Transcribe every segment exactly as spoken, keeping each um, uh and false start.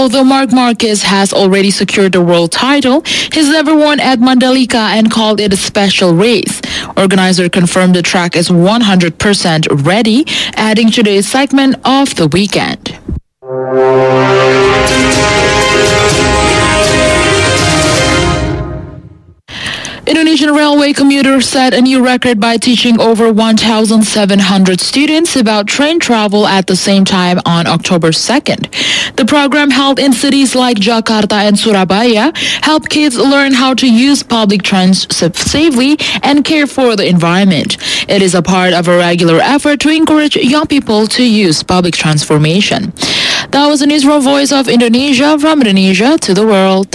Although Marc Marquez has already secured the world title, he's never won at Mandalika and called it a special race. Organizer confirmed the track is one hundred percent ready, adding today's segment of the weekend. Indonesian Railway commuters set a new record by teaching over one thousand seven hundred students about train travel at the same time on October second. The program, held in cities like Jakarta and Surabaya, helped kids learn how to use public transit safely and care for the environment. It is a part of a regular effort to encourage young people to use public transportation. That was the news from Voice of Indonesia, from Indonesia to the world.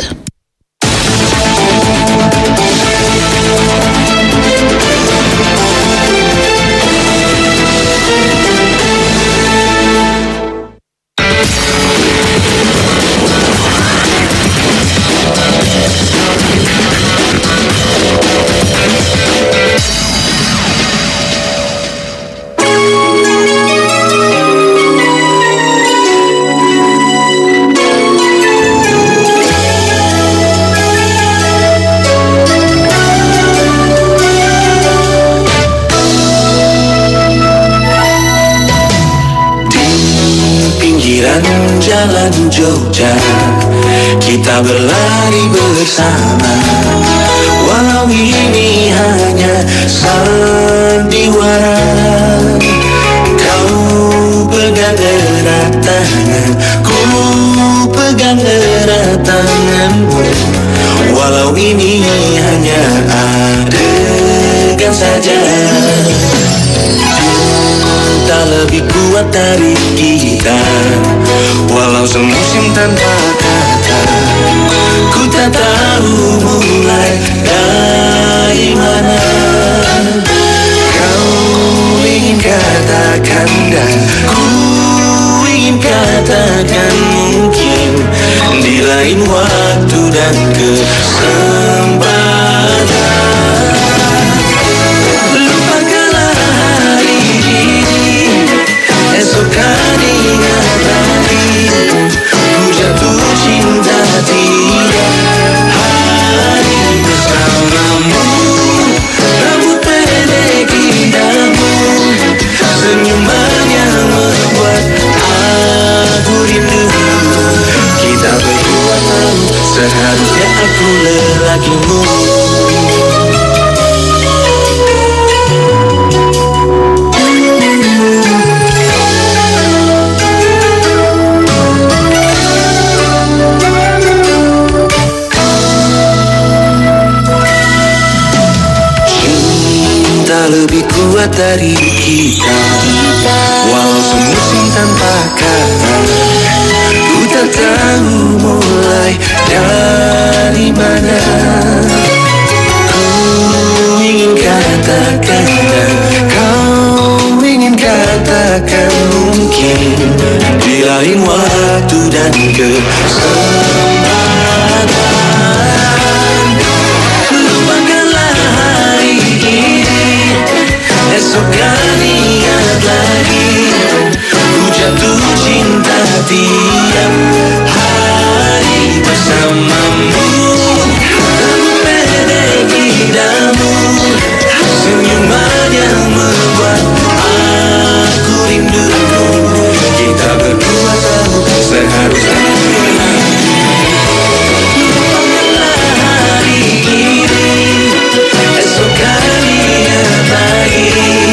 Jalan Jogja, kita berlari bersama. Walau ini hanya sandiwara, kau pegang erat tangan, ku pegang erat tanganmu. Walau ini hanya adegan saja, tak lebih kuat dari kita. Walau semusim tanpa kata, ku tak tahu mulai dari mana. Kau ingin katakan dan ku ingin katakan, mungkin di lain waktu dan kesempatan. Lupakanlah hari ini, esok hari ingat lagi. Ku jatuh cinta tiap hari bersamamu. Rambut pendek indahmu, senyuman yang membuat aku rindu. Kita berdua tahu seharusnya aku lelakimu. Lebih kuat dari kita, walau semusim tanpa kata. Ku tak tahu mulai dari mana. Ku ingin katakan dan kau ingin katakan, mungkin di lain waktu dan kesempatan. Lupakanlah hari ini, esok kan ingat lagi. Ku jatuh cinta tiap hari bersamamu. Rambut pendek indahmu, senyuman yang membuat aku rindu. Kita berdua tahu seharusnya lupakanlah hari ini, esok kan ingat lagi.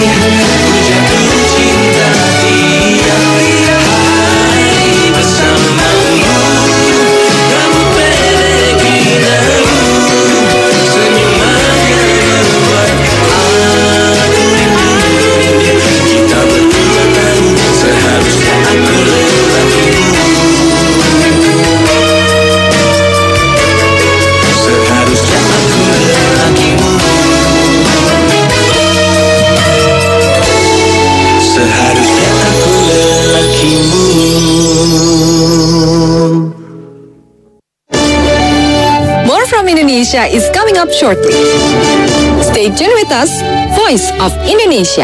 Indonesia is coming up shortly. Stay tuned with us, Voice of Indonesia.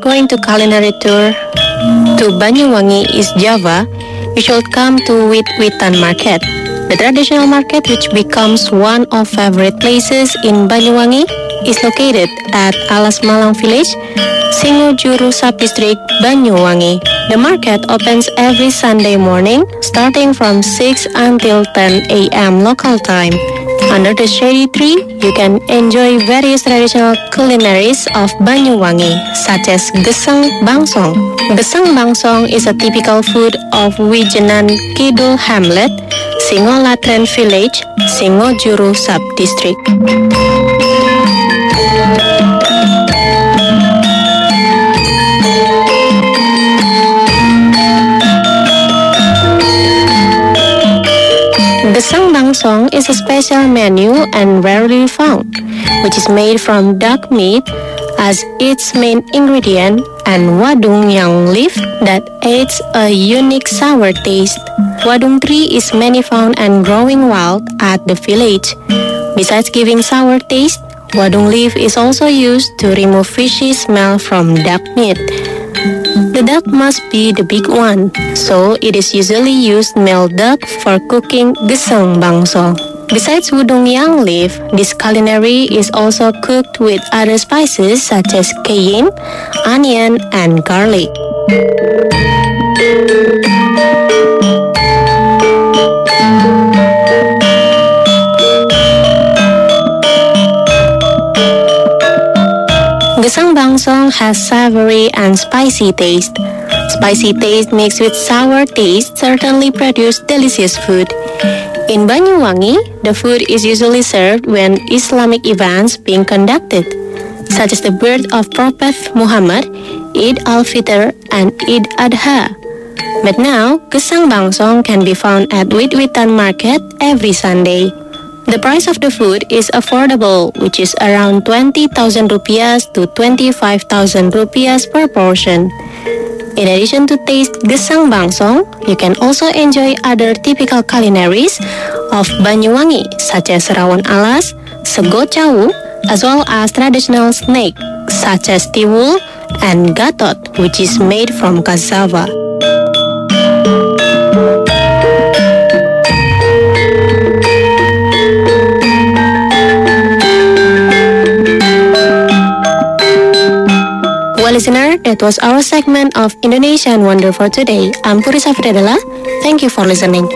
going to culinary tour to Banyuwangi, East Java, you should come to Wit-Witan Market. The traditional market, which becomes one of favorite places in Banyuwangi, is located at Alas Malang Village, Singojuru Sub-District, Banyuwangi. The market opens every Sunday morning, starting from six until ten a.m. local time. Under the shady tree, you can enjoy various traditional culinaries of Banyuwangi, such as gesang bangsong. Gesang bangsong is a typical food of Wijenan Kidul Hamlet, Singolatren Village, Singojuru Sub-District. Gesang bangsong is a special menu and rarely found, which is made from duck meat as its main ingredient and wadung yang leaf that adds a unique sour taste. Wadung tree is many found and growing wild at the village. Besides giving sour taste, wadung leaf is also used to remove fishy smell from duck meat. The duck must be the big one, so it is usually used male duck for cooking gesang bangsong. Besides wadung yang leaf, this culinary is also cooked with other spices such as cayenne, onion, and garlic. Gesang bangsong has savory and spicy taste. Spicy taste mixed with sour taste certainly produce delicious food. In Banyuwangi, the food is usually served when Islamic events being conducted, such as the birth of Prophet Muhammad, Eid al-Fitr, and Eid Adha. But now, gesang bangsong can be found at Wit-Witan Market every Sunday. The price of the food is affordable, which is around twenty thousand rupiahs to twenty-five thousand rupiahs per portion. In addition to taste gesang bangsong, you can also enjoy other typical culinaries of Banyuwangi, such as rawon alas, sego cawu, as well as traditional snack such as tiwul and gatot, which is made from cassava. Well, listener, that was our segment of Indonesian Wonder for today. I'm Purisa Fredela. Thank you for listening.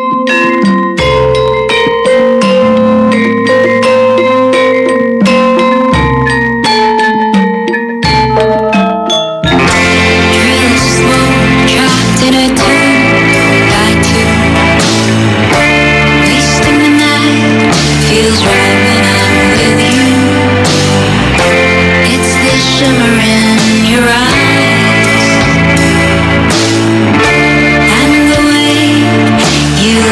You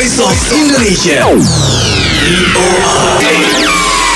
Voice of Indonesia. V O A.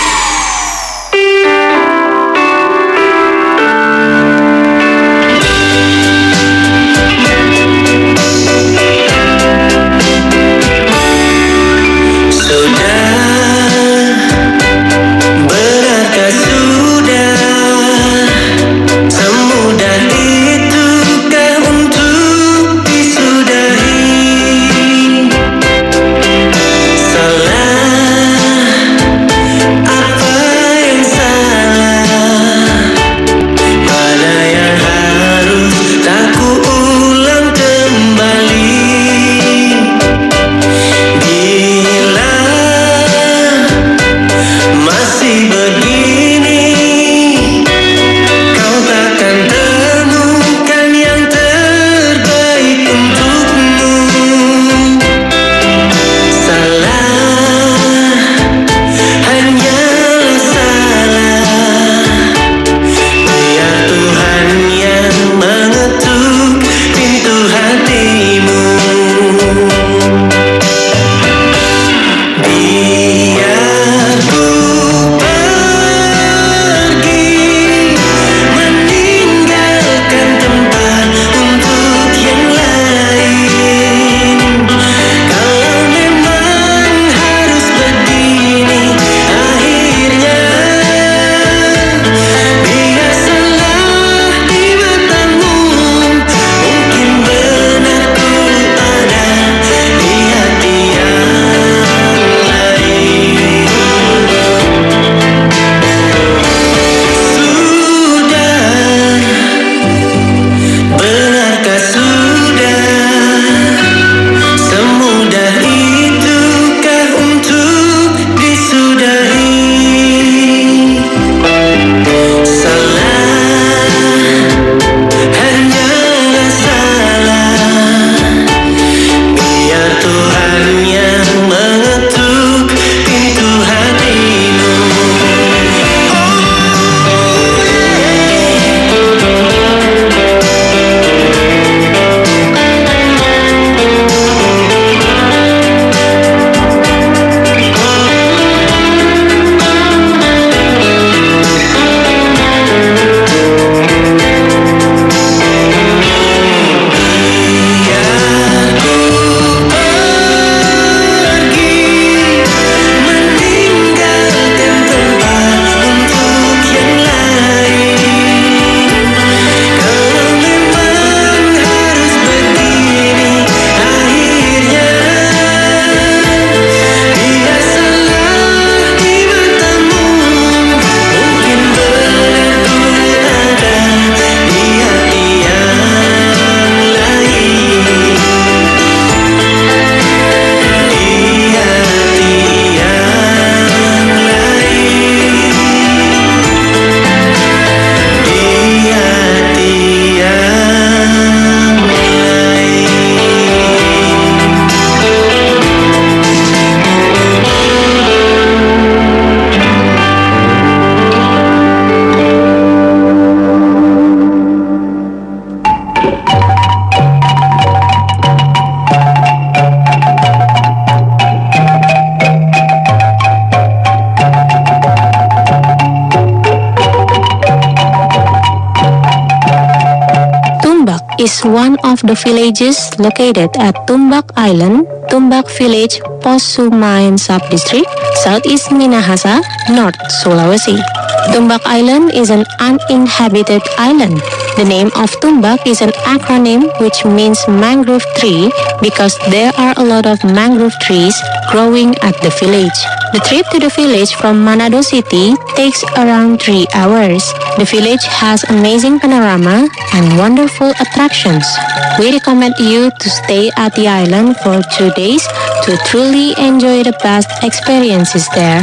is one of the villages located at Tumbak Island, Tumbak Village, Posumayan Subdistrict, Southeast Minahasa, North Sulawesi. Tumbak Island is an uninhabited island. The name of Tumbak is an acronym which means mangrove tree because there are a lot of mangrove trees growing at the village. The trip to the village from Manado City takes around three hours. The village has amazing panorama and wonderful attractions. We recommend you to stay at the island for two days to truly enjoy the best experiences there.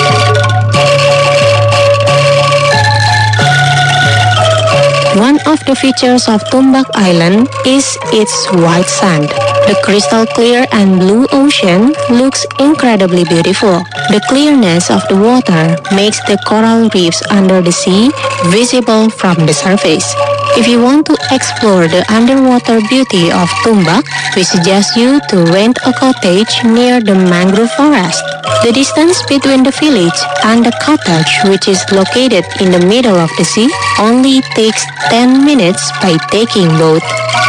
One of the features of Tumbak Island is its white sand. The crystal clear and blue ocean looks incredibly beautiful. The clearness of the water makes the coral reefs under the sea visible from the surface. If you want to explore the underwater beauty of Tumbak, we suggest you to rent a cottage near the mangrove forest. The distance between the village and the cottage, which is located in the middle of the sea, only takes ten minutes by taking boat.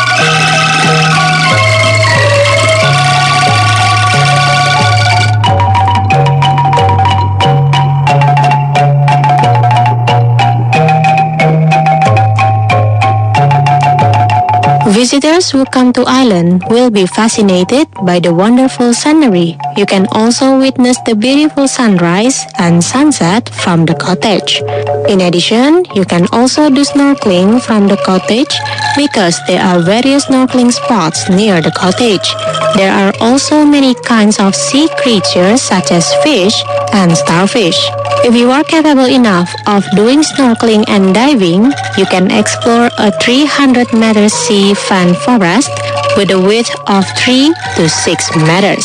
Visitors who come to island will be fascinated by the wonderful scenery. You can also witness the beautiful sunrise and sunset from the cottage. In addition, you can also do snorkeling from the cottage because there are various snorkeling spots near the cottage. There are also many kinds of sea creatures such as fish and starfish. If you are capable enough of doing snorkeling and diving, you can explore a three hundred meter sea fan forest with a width of three to six meters.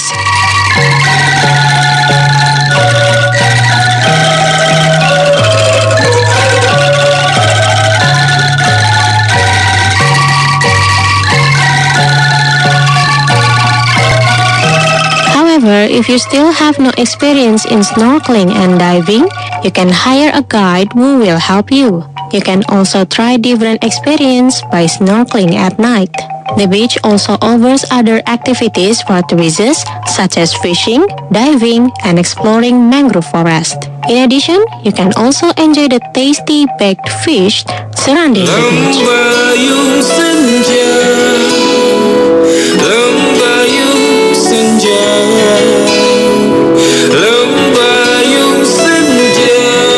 However, if you still have no experience in snorkeling and diving, you can hire a guide who will help you. You can also try different experience by snorkeling at night. The beach also offers other activities for tourists such as fishing, diving, and exploring mangrove forest. In addition, you can also enjoy the tasty baked fish surrounding the beach. Lembayung senja, lembayung senja, lembayung senja.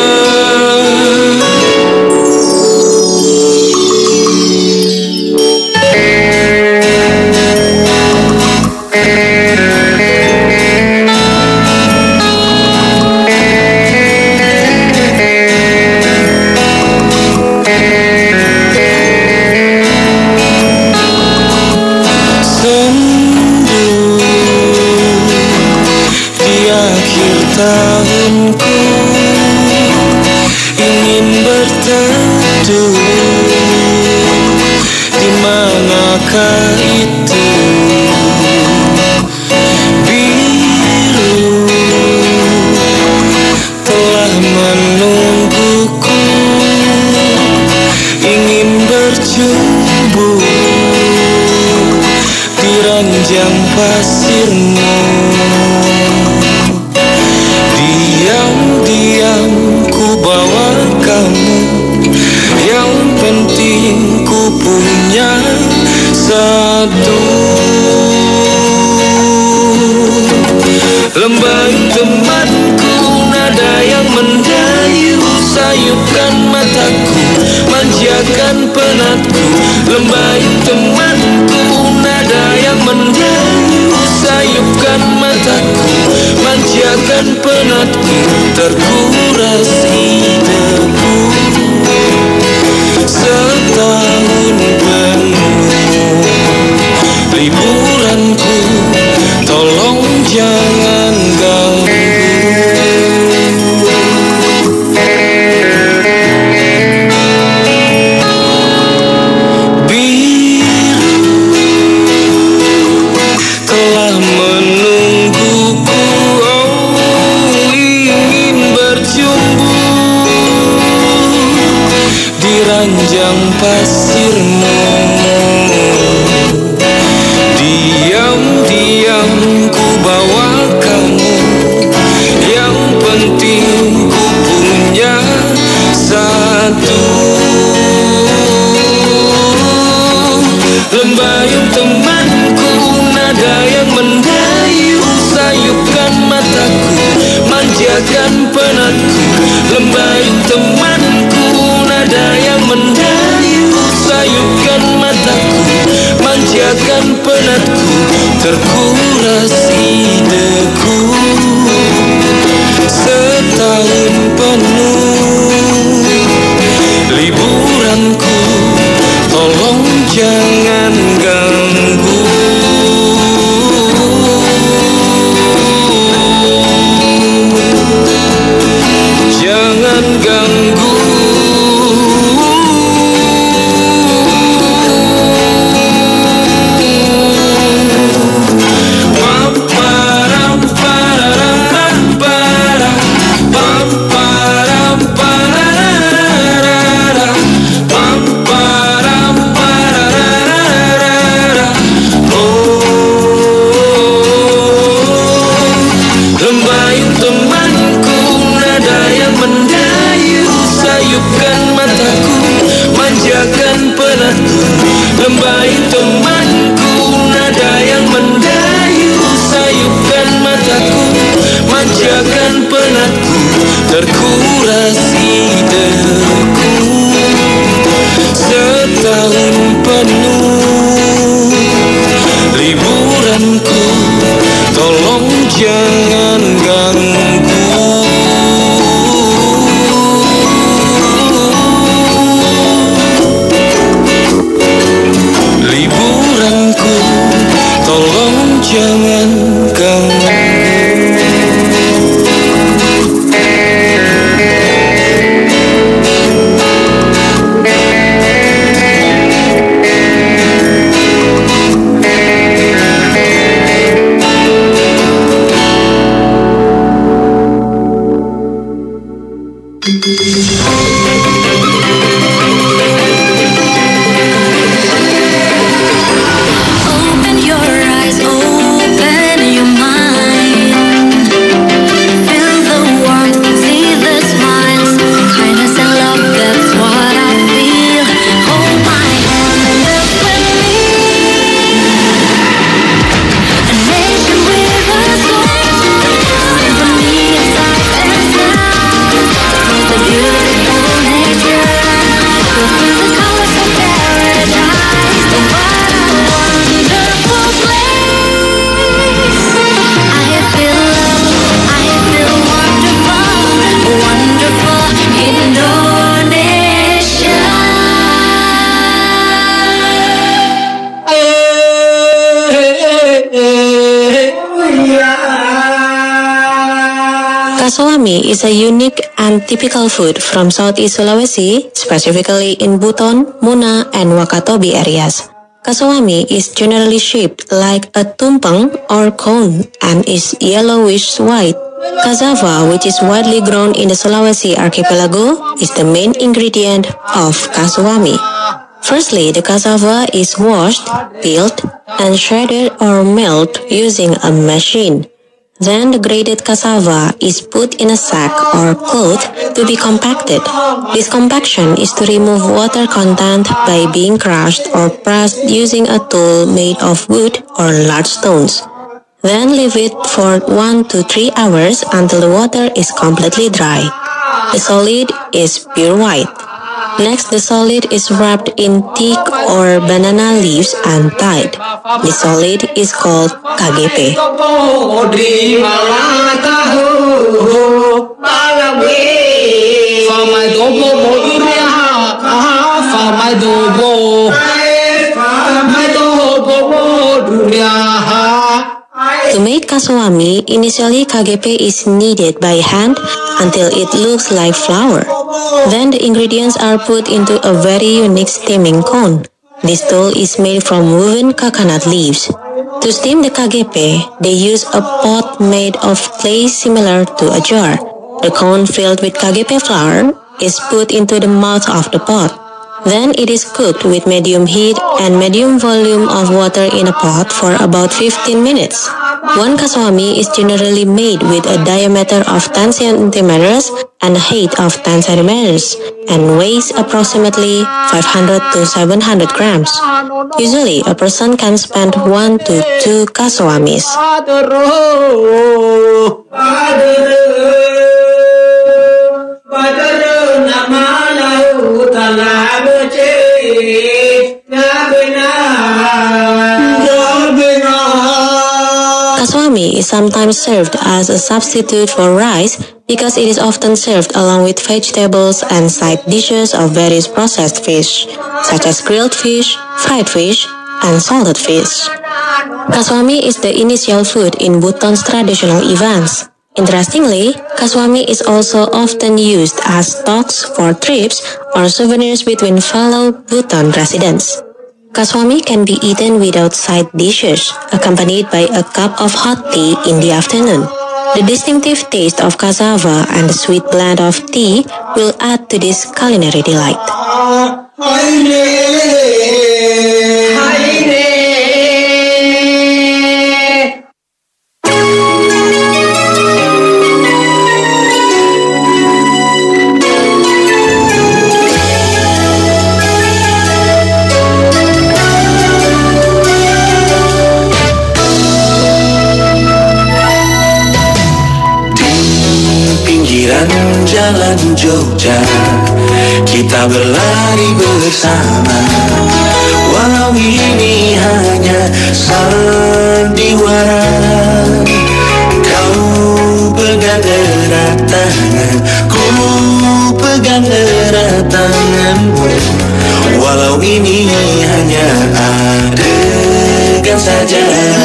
Tahunku ingin berteduh, di manakah itu biru telah menungguku, ingin berjumpa di ranjang pasirmu. Diam-diam ku bawa kamu, yang penting ku punya satu. Lembayung temanku, nada yang mendayu, sayupkan mataku, manjakan penatku. Lembayung temanku, nada yang mendayu, sayupkan mataku, manjakan penatku. Terkuras ideku setahun penuh, liburanku tolong jangan ganggu. Ranjang pasirmu, diam-diam ku bawa kamu, yang penting ku punya satu. Lembayung temanku, nada yang mendayu, sayupkan mataku, manjakan penatku. Lembayung temanku, nada yang mendayu, sayupkan mataku, manjakan penatku. Terkuras ideku setahun penuh, liburanku durasi deku setahun penuh liburanku, tolong jangan ganggu. Liburanku, tolong jangan ganggu. Kasawami is a unique and typical food from Southeast Sulawesi, specifically in Buton, Muna, and Wakatobi areas. Kasawami is generally shaped like a tumpeng or cone and is yellowish-white. Cassava, which is widely grown in the Sulawesi archipelago, is the main ingredient of kasawami. Firstly, the cassava is washed, peeled, and shredded or milled using a machine. Then the grated cassava is put in a sack or cloth to be compacted. This compaction is to remove water content by being crushed or pressed using a tool made of wood or large stones. Then leave it for one to three hours until the water is completely dry. The solid is pure white. Next, the solid is wrapped in teak or banana leaves and tied. The solid is called K G P. To make kasawami, initially K G P is kneaded by hand until it looks like flour. Then the ingredients are put into a very unique steaming cone. This tool is made from woven coconut leaves. To steam the K G P, they use a pot made of clay similar to a jar. The cone filled with K G P flour is put into the mouth of the pot. Then it is cooked with medium heat and medium volume of water in a pot for about fifteen minutes. One kasawami is generally made with a diameter of ten centimeters and a height of ten centimeters and weighs approximately five hundred to seven hundred grams. Usually, a person can spend one to two kasawamis. Kasawami is sometimes served as a substitute for rice because it is often served along with vegetables and side dishes of various processed fish, such as grilled fish, fried fish, and salted fish. Kasawami is the initial food in Buton's traditional events. Interestingly, kasawami is also often used as stocks for trips or souvenirs between fellow Buton residents. Kasawami can be eaten without side dishes, accompanied by a cup of hot tea in the afternoon. The distinctive taste of cassava and the sweet blend of tea will add to this culinary delight. Jalan jalan Jogja, kita berlari bersama. Walau ini hanya sandiwara, kau pegang erat tangan, ku pegang erat tanganmu. Walau ini hanya adegan saja,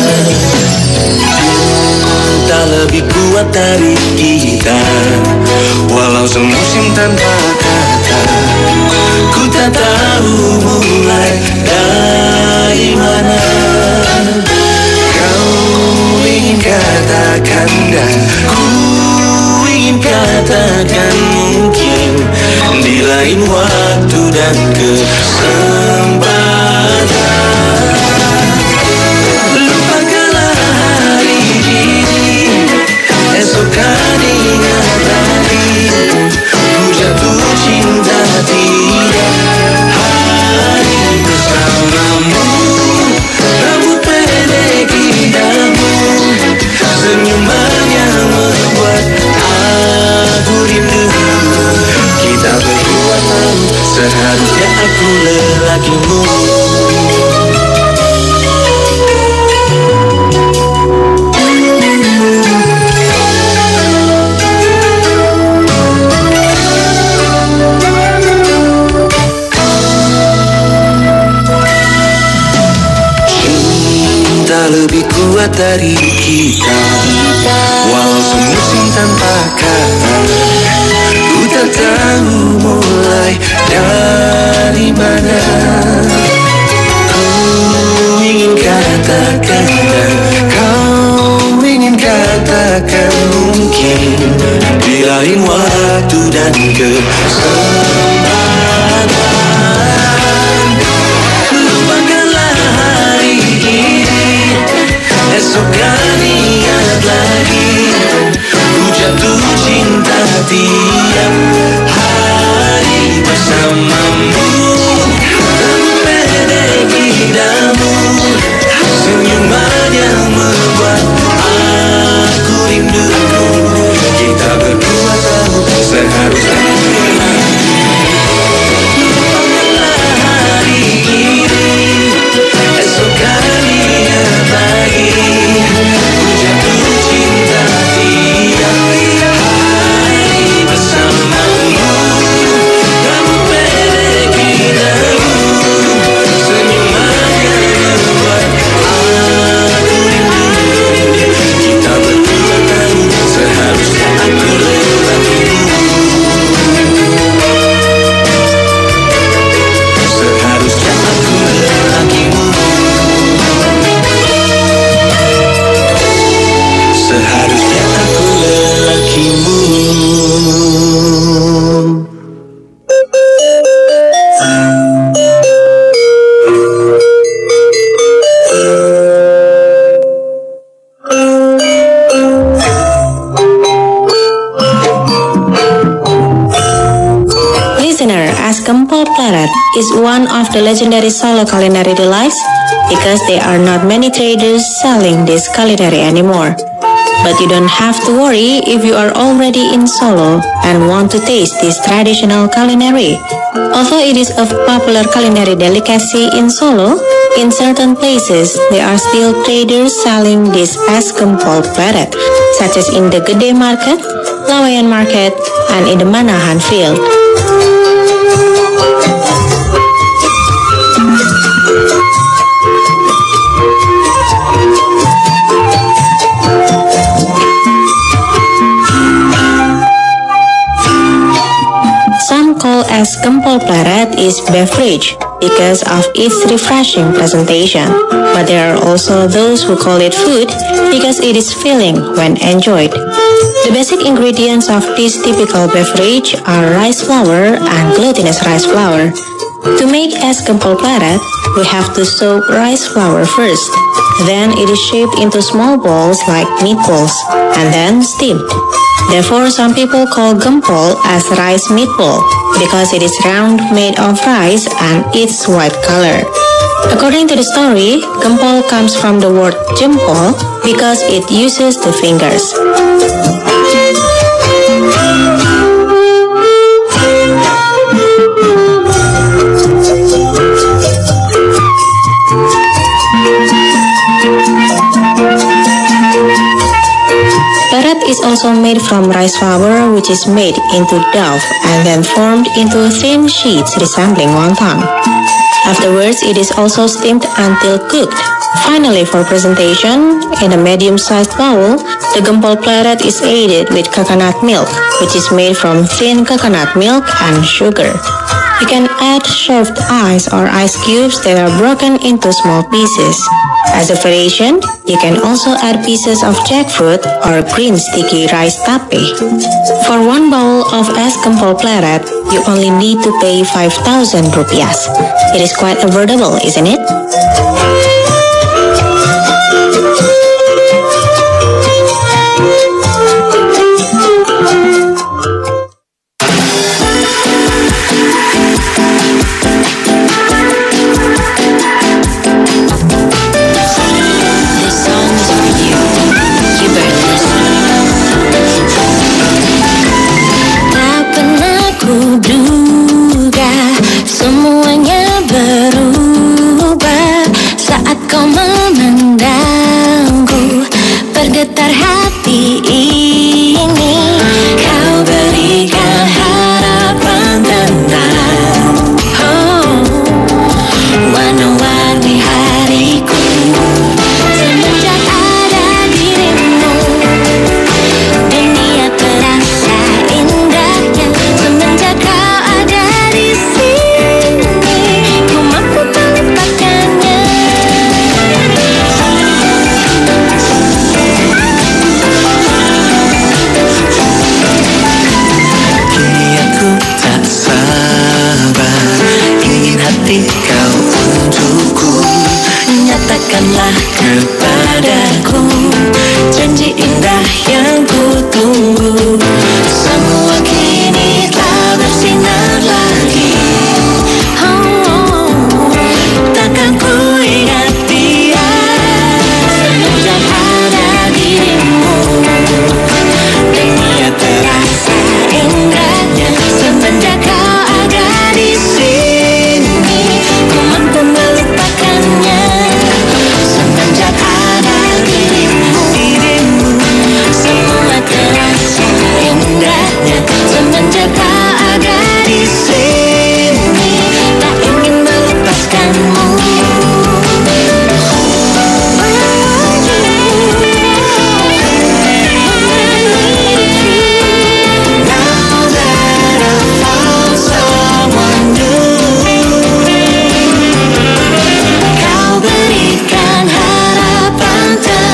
tak lebih kuat dari kita. Walau semusim tanpa kata, ku tak tahu mulai dari mana. Kau ingin katakan dan ku ingin katakan, mungkin di lain waktu dan kesempatan. Lupakanlah hari ini, esok kan ingat lagi, ku jatuh cinta tiap hari bersamamu. Rambut pendek indahmu, senyuman yang membuat aku rindu. Kita berdua tahu seharusnya aku lelakimu. Lebih kuat dari kita, walau semusim tanpa kata, ku tak tahu mulai dari mana. Ku ingin katakan dan kau ingin katakan, mungkin di lain waktu dan kesempatan. Lupakanlah hari ini, esok kan ingat lagi, ku jatuh cinta tiap hari bersamamu. Rambut pendek indahmu, senyuman yang membuat aku rindu. Kita berdua tahu seharusnya lupakanlah hari ini, esok kan ingat lagi, ku jatuh cinta tiap hari bersamamu. Rambut pendek indahmu, senyuman yang membuat aku rindu. Kita berdua tahu seharusnya aku lelakimu, seharusnya aku lelakimu, seharusnya aku lelakimu. Listener, as Gempol Pleret is one of the legendary solo culinary delights because there are not many traders selling this culinary anymore. But you don't have to worry if you are already in Solo and want to taste this traditional culinary. Although it is a popular culinary delicacy in Solo, in certain places there are still traders selling this as Gempol Pleret, such as in the Gede Market, Laweyan Market, and in the Manahan Field. Some call as Gempol Pleret is beverage because of its refreshing presentation, but there are also those who call it food because it is filling when enjoyed. The basic ingredients of this typical beverage are rice flour and glutinous rice flour. To make es Gempol Pleret, we have to soak rice flour first. Then it is shaped into small balls like meatballs and then steamed. Therefore, some people call gempol as rice meatball because it is round, made of rice, and its white color. According to the story, gempol comes from the word jempol because it uses the fingers. made from rice flour, which is made into dough and then formed into thin sheets resembling wonton. Afterwards, it is also steamed until cooked. Finally, for presentation, in a medium-sized bowl, the gempol pleret is aided with coconut milk, which is made from thin coconut milk and sugar. You can add shaved ice or ice cubes that are broken into small pieces. As a variation, you can also add pieces of jackfruit or green sticky rice tape. For one bowl of es gempol pleret, you only need to pay five thousand rupiahs. It is quite affordable, isn't it? Bergetar hati ini, kau berikan harapan tentang oh, warna-warni hariku. Semenjak ada dirimu, dunia terasa indahnya. Semenjak kau ada di sini, ku mampu melupakannya. Kau untukku, nyatakanlah kepadaku janji indah yang ku tunggu. Semua kini telah bersinar lagi. Oh, takkan ku ingat dia semenjak ada dirimu. Dunia terasa indahnya semenjak kau ada di sini. Ku mampu melupakannya semenjak ada dirimu. Semua terasa indahnya semenjak kau ada di sini. Tak ingin melepaskanmu. Now that I found someone new, kau berikan harapan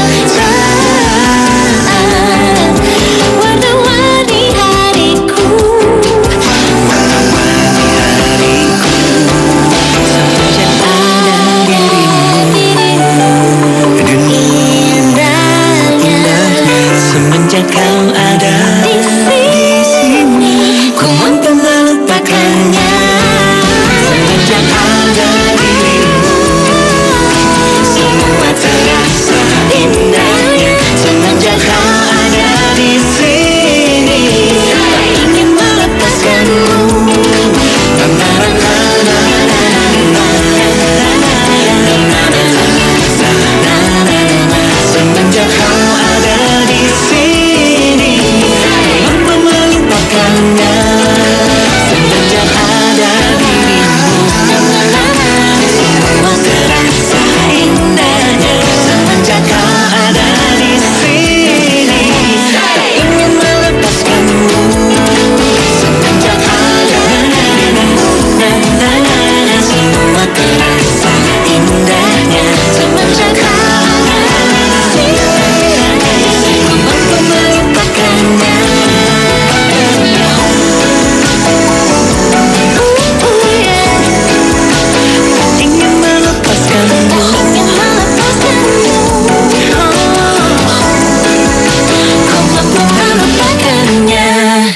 tentang warna-warni hariku. Warna-warni hariku. Semenjak ada dirimu, dunia indahnya. Semenjak kau ada di sini, ku mampu melupakannya. Semenjak ada dirimu, semua terasa indahnya semenjak kau ada di sini. Tak ingin melepaskanmu. Semenjak kau ada di sini, mampu melupakannya. Semenjak ada dirimu, semua terasa indahnya semenjak kau ada di sini. Tak ingin melepaskanmu. Semenjak ada dirimu, semua terasa indahnya semenjak kau ada di sini. Ku mampu melupakannya. Ingin melepaskanmu. Ingin melepaskanmu. Ku mampu melupakannya.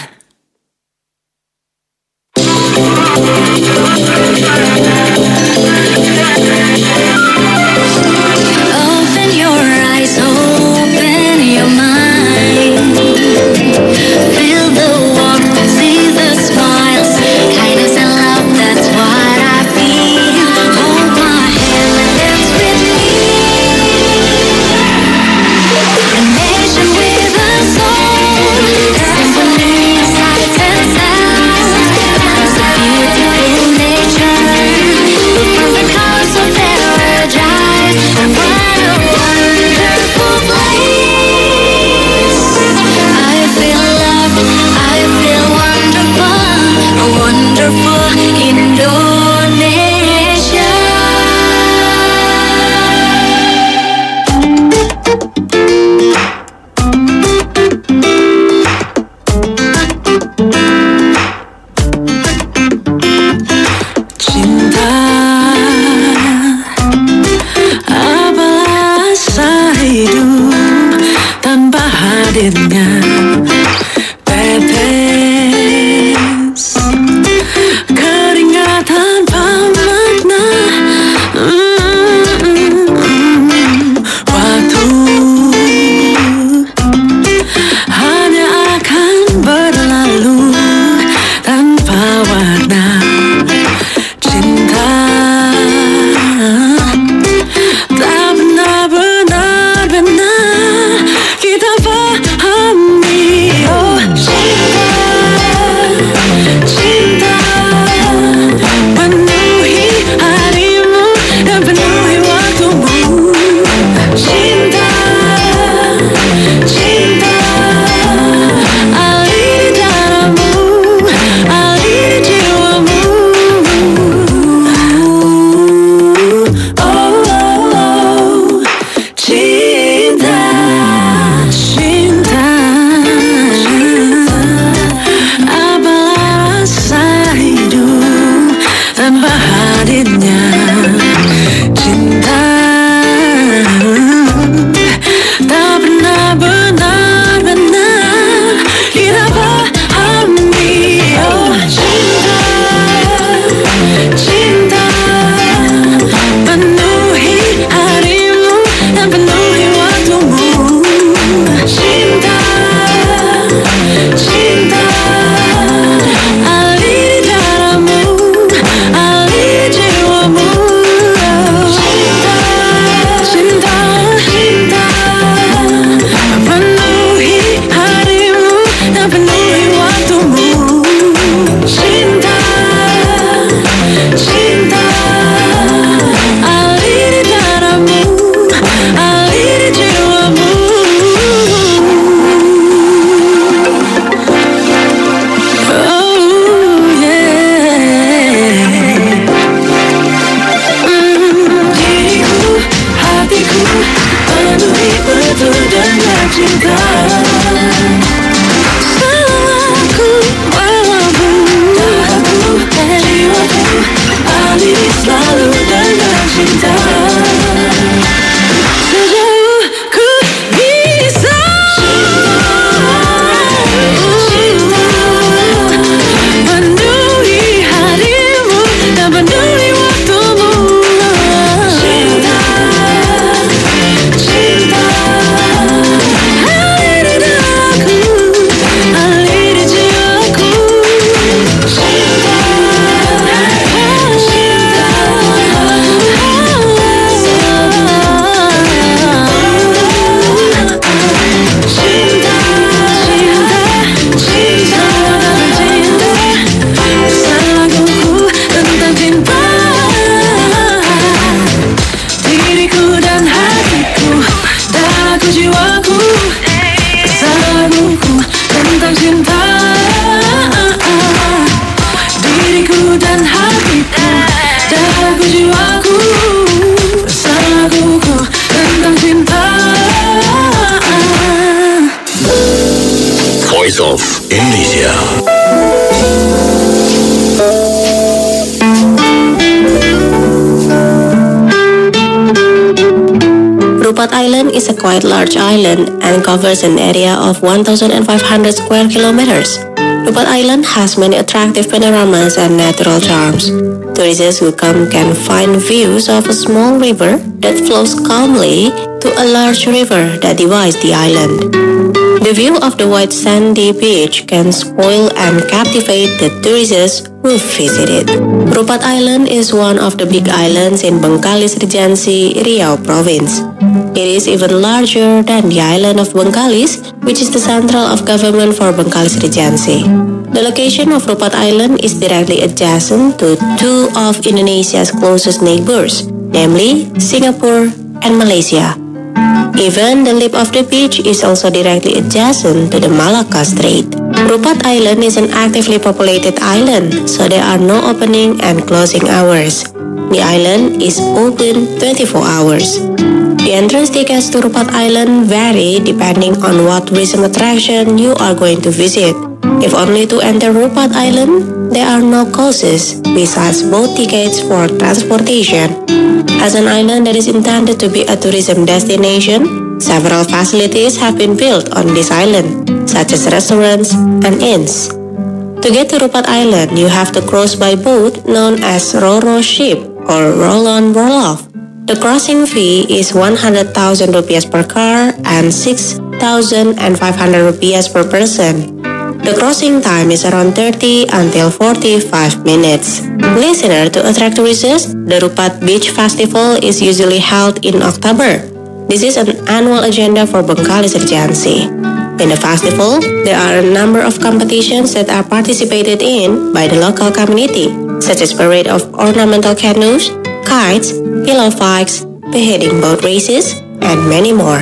Open your eyes, open your mind. Feel the warmth, see the smiles, kindness and love, that's what I feel. Hold my hand and dance with me. A nation with a soul. warna cinta. Tak pernah benar-benar kita pahami. Oh cinta, cinta penuhi harimu dan penuhi waktumu. Cinta, cinta aliri darahmu, aliri jiwamu. Oh, oh, oh. Cinta, cinta, apalah rasa hidup tanpa hadirnya cinta. Tak pernah benar-benar kita pahami. Oh cinta, cinta penuhi harimu dan penuhi waktumu. Cinta, cinta aliri darahmu, aliri jiwamu. Cinta, cinta, cinta penuhi harimu dan penuhi waktumu. Cinta, cinta aliri darahmu, aliri jiwamu. Oh yeah. Mm, diriku, hatiku penuhi betul dengan cinta. Salahku melambung darahku, jiwaku aliri selalu dengan cinta. Sejauh ku bisa cinta, penuhi harimu dan penuhi waktumu. Cinta, cinta aliri darahku, aliri jiwaku. Cinta, cinta, cinta, cinta, cinta, laguku tentang cinta. Diriku dan hatiku, darahku jiwaku, laguku tentang cinta. Diriku dan hatiku, darahku jiwaku, laguku tentang cinta. Voice of Indonesia. Rupat Island is a quite large island and covers an area of one thousand five hundred square kilometers. Rupat Island has many attractive panoramas and natural charms. Tourists who come can find views of a small river that flows calmly to a large river that divides the island. The view of the white sandy beach can spoil and captivate the tourists who visit it. Rupat Island is one of the big islands in Bengkalis Regency, Riau Province. It is even larger than the island of Bengkalis, which is the central of government for Bengkalis Regency. The location of Rupat Island is directly adjacent to two of Indonesia's closest neighbors, namely Singapore and Malaysia. Even the lip of the beach is also directly adjacent to the Malacca Strait. Rupat Island is an actively populated island, so there are no opening and closing hours. The island is open twenty-four hours. The entrance tickets to Rupat Island vary depending on what tourism attraction you are going to visit. If only to enter Rupat Island, there are no costs besides boat tickets for transportation. As an island that is intended to be a tourism destination, several facilities have been built on this island, such as restaurants and inns. To get to Rupat Island, you have to cross by boat known as Ro-Ro ship or roll-on roll-off. The crossing fee is one hundred thousand rupiahs per car and six thousand five hundred rupiahs per person. The crossing time is around thirty until forty-five minutes. Listener, to attract tourists, the Rupat Beach Festival is usually held in October. This is an annual agenda for Bengkalis Regency. In the festival, there are a number of competitions that are participated in by the local community, such as parade of ornamental canoes, kites, pillow fights, beheading boat races, and many more.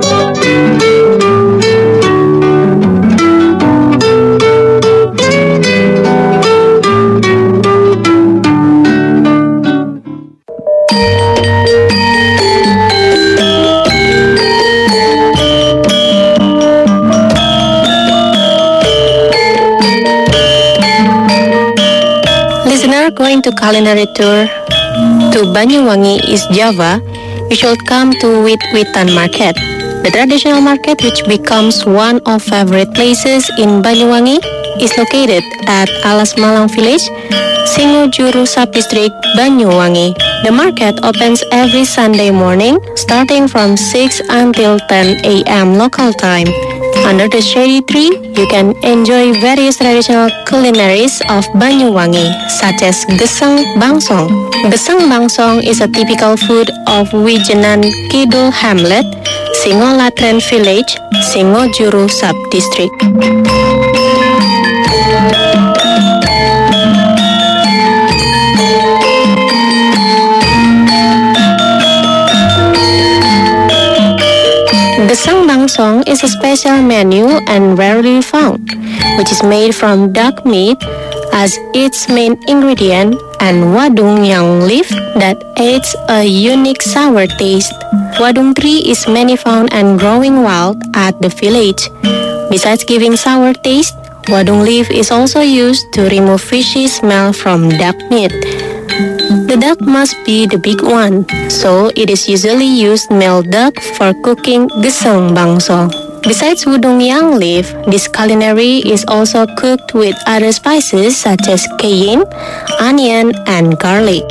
Going to culinary tour to Banyuwangi, East Java, you should come to Wit-Witan Market. The traditional market, which becomes one of favorite places in Banyuwangi, is located at Alas Malang Village, Singojuru Sub-District, Banyuwangi. The market opens every Sunday morning, starting from six until ten a m local time. Under the shady tree, you can enjoy various traditional culinaries of Banyuwangi, such as Gesang Bangsong. Gesang Bangsong is a typical food of Wijenan Kidul Hamlet, Singolatren Village, Singojuru Sub-District. Gesang Bangsong is a special menu and rarely found, which is made from duck meat as its main ingredient and wadung yang leaf that adds a unique sour taste. Wadung tree is many found and growing wild at the village. Besides giving sour taste, wadung leaf is also used to remove fishy smell from duck meat. The duck must be the big one, so it is usually used male duck for cooking Gesang Bangsong. Besides wadung yang leaf, this culinary is also cooked with other spices such as cayenne, onion, and garlic.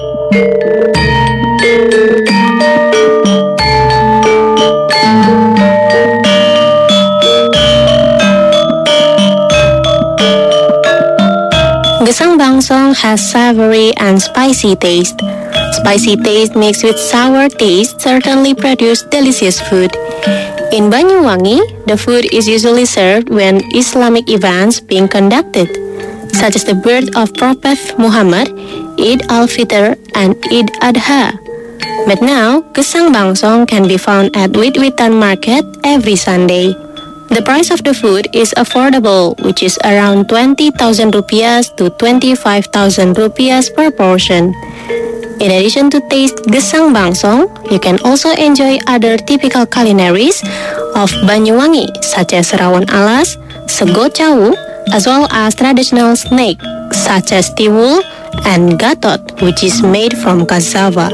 Gesang Bangsong has savory and spicy taste. Spicy taste mixed with sour taste certainly produce delicious food. In Banyuwangi, the food is usually served when Islamic events being conducted, such as the birth of Prophet Muhammad, Eid al-Fitr, and Eid Adha. But now, Gesang Bangsong can be found at Wit-Witan Market every Sunday. The price of the food is affordable, which is around twenty thousand rupiahs to twenty-five thousand rupiahs per portion. In addition to taste Gesang Bangsong, you can also enjoy other typical culinaries of Banyuwangi, such as rawon alas, sego cawu, as well as traditional snack, such as tiwul and gatot, which is made from cassava.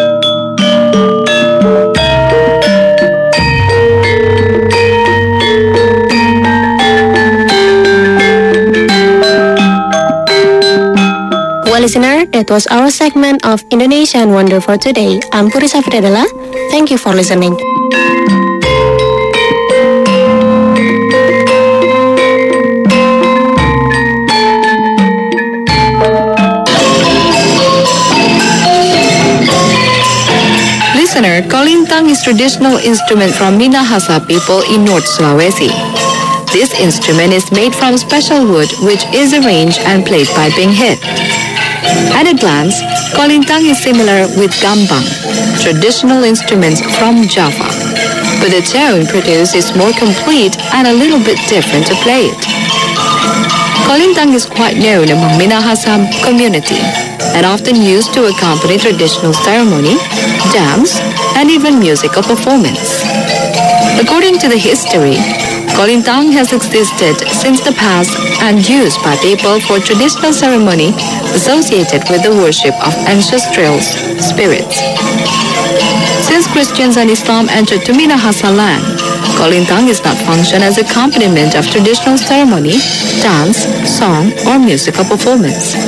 Well, listener, that was our segment of Indonesian Wonder for today. I'm Puri Safridadela. Thank you for listening. Listener, kolintang is traditional instrument from Minahasa people in North Sulawesi. This instrument is made from special wood which is arranged and played by being hit. At a glance, kolintang is similar with gambang, traditional instruments from Java, but the tone produced is more complete and a little bit different to play it. Kolintang is quite known among Minahasa community and often used to accompany traditional ceremony, dance, and even musical performance. According to the history, kolintang has existed since the past and used by people for traditional ceremony associated with the worship of ancestral spirits. Since Christians and Islam entered to Minahasa land, kolintang is not function as accompaniment of traditional ceremony, dance, song, or musical performance.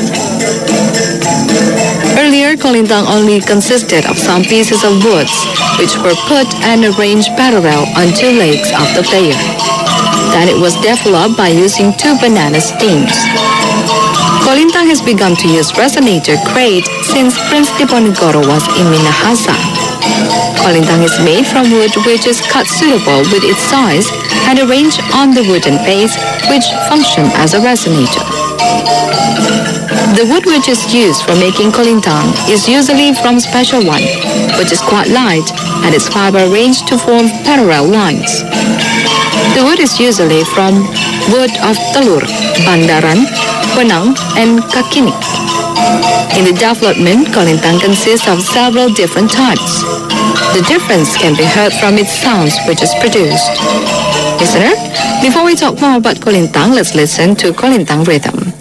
Earlier, kolintang only consisted of some pieces of woods which were put and arranged parallel on two legs of the player. Then it was developed by using two banana stems. Kolintang has begun to use resonator crate since Prince Diponegoro was in Minahasa. Kolintang is made from wood which is cut suitable with its size and arranged on the wooden base which function as a resonator. The wood which is used for making kolintang is usually from special one, which is quite light and its fiber arranged to form parallel lines. The wood is usually from wood of Telur, Bandaran, Wenang, and Kakinik. In the development, kolintang consists of several different types. The difference can be heard from its sounds which is produced. Listener, before we talk more about kolintang, let's listen to kolintang rhythm.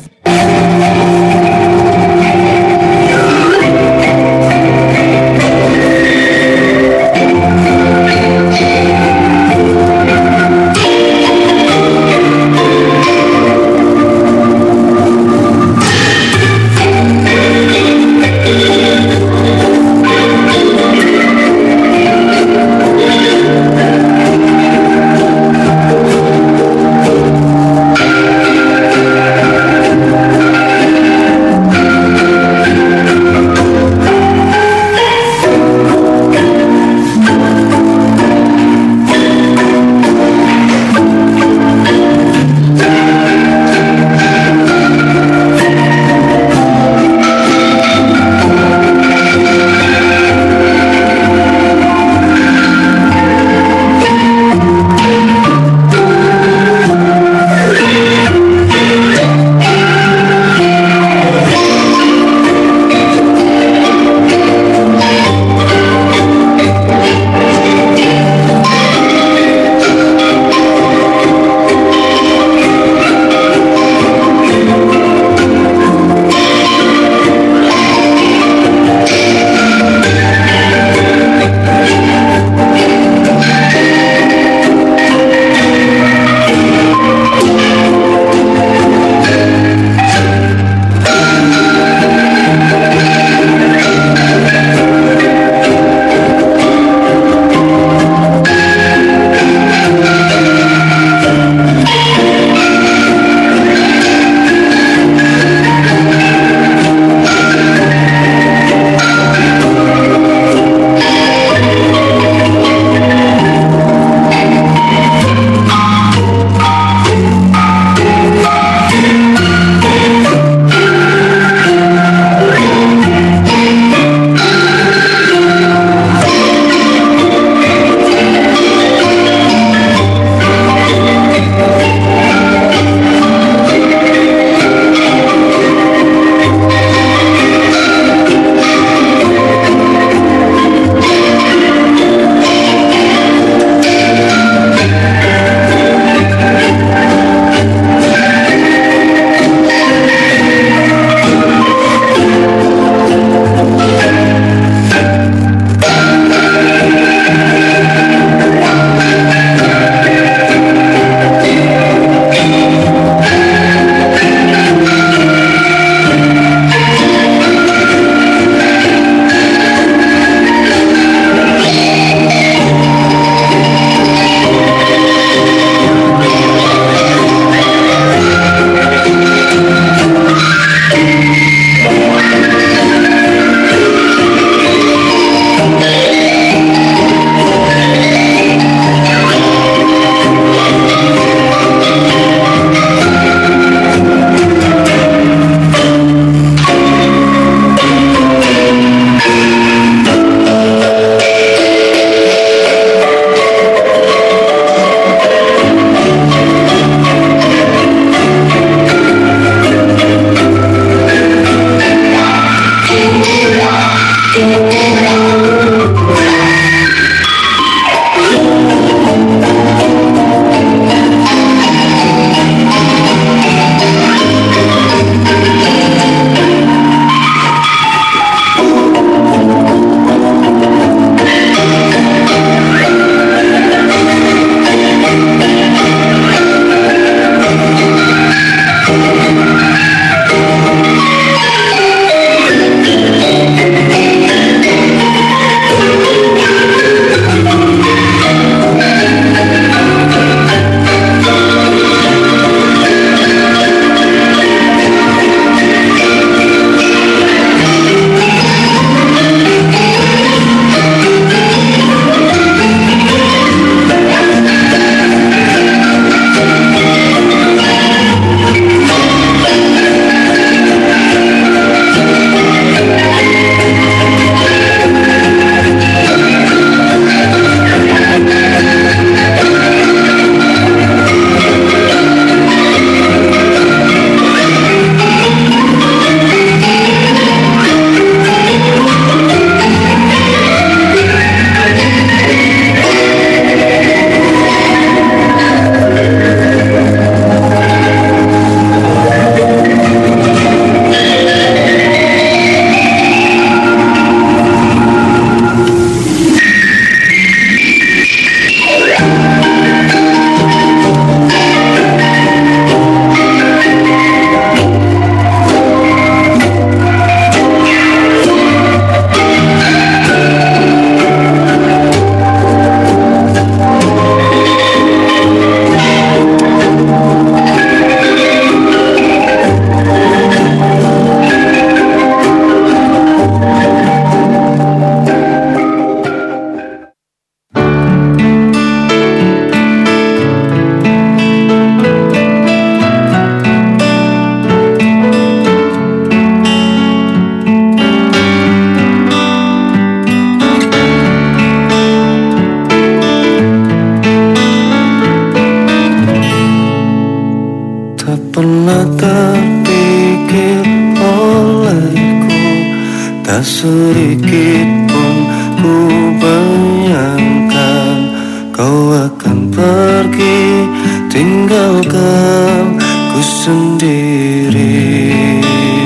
Tak sedikit pun ku bayangkan kau akan pergi, tinggalkan ku sendiri.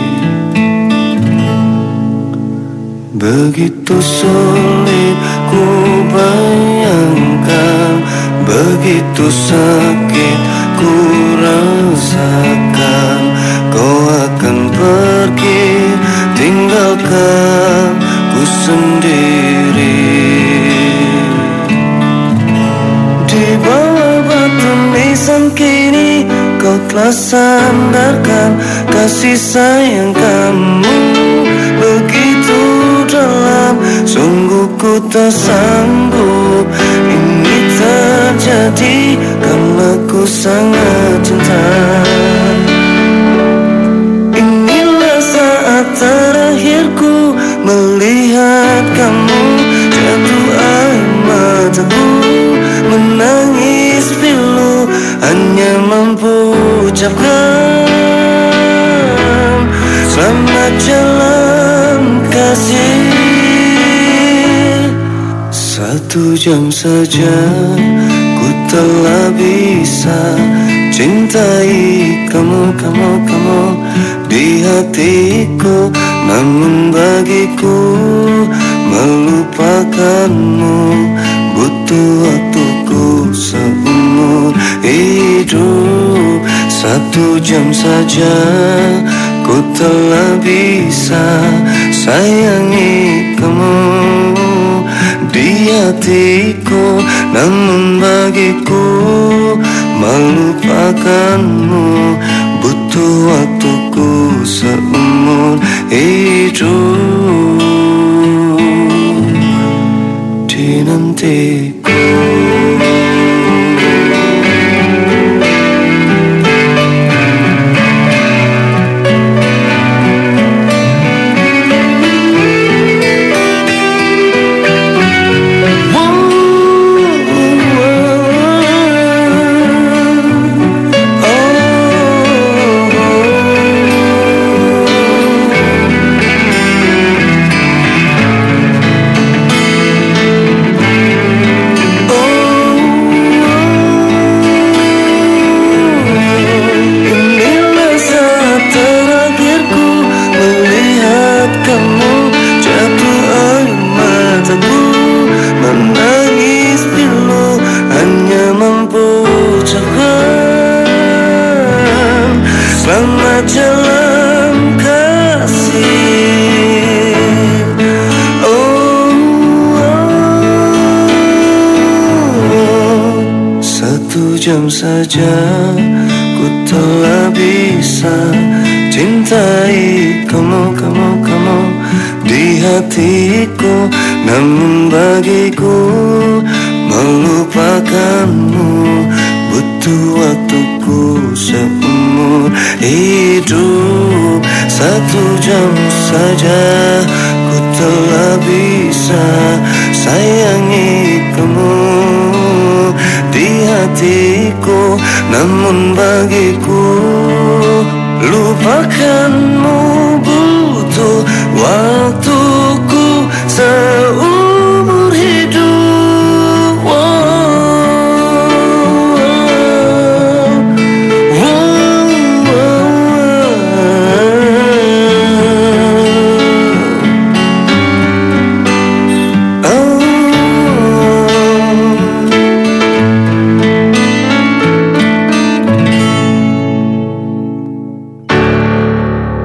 Begitu sulit ku bayangkan, begitu sakit ku rasakan, kau akan pergi, tinggalkan ku sendiri. Di bawah batu nisan kini kau telah sandarkan kasih sayang kamu begitu dalam. Sungguh ku tak sanggup ini terjadi karena ku sangat cinta. Inilah saat terakhirku melihat kamu, jatuh air mataku menangis pilu, hanya mampu ucapkan selamat jalan kasih. Satu jam saja ku telah bisa cintai kamu, kamu, kamu di hatiku. Namun bagiku melupakanmu butuh waktuku seumur hidup. Satu jam saja ku telah bisa sayangi kamu di hatiku. Namun bagiku melupakanmu butuh waktuku seumur hidup. Dinantiku. Selamat jalan kasih. Oh, oh, oh. Satu jam saja ku telah bisa cintai kamu, kamu, kamu di hatiku. Namun bagiku melupakanmu butuh waktuku seumur hidup. Satu jam saja ku telah bisa sayangi kamu di hatiku. Namun bagiku lupakan